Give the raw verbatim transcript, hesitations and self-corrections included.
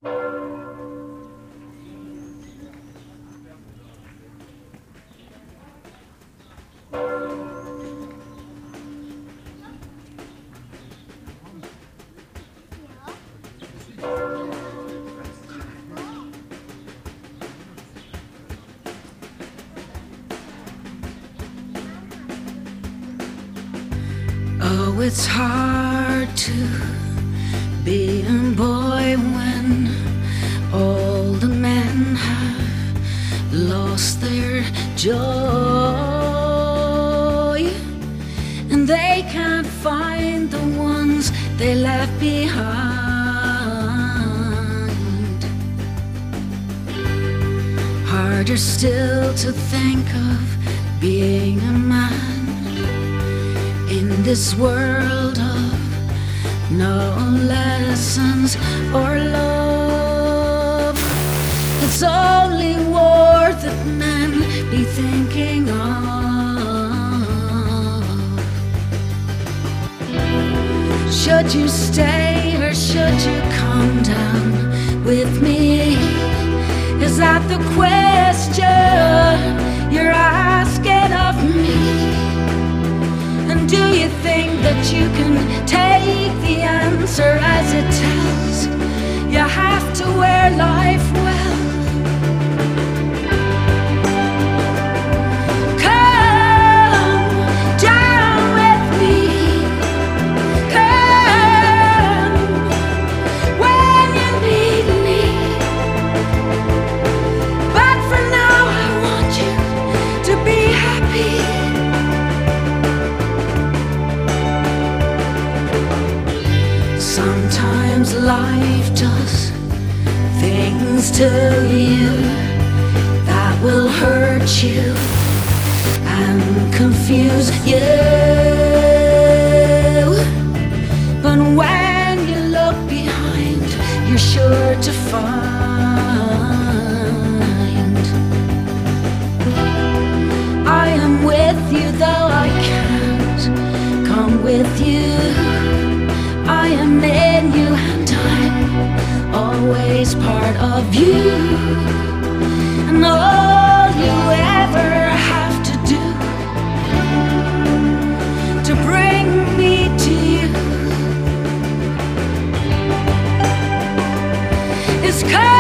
Oh, it's hard to be a boy when all the men have lost their joy, and they can't find the ones they left behind. Harder still to think of being a man in this world of no lessons or love. It's only war that men be thinking of. Should you stay or should you come down with me? Is that the question you're asking of me? And do you think that you can take the answer as it tells? You have to wear life well. Come down with me. Come when you need me. But for now I want you to be happy. Sometimes life does things to you that will hurt you and confuse you. But when you look behind, you're sure to find I am with you, though I can't come with you. I am in you and I'm always part of you. And all you ever have to do to bring me to you is come.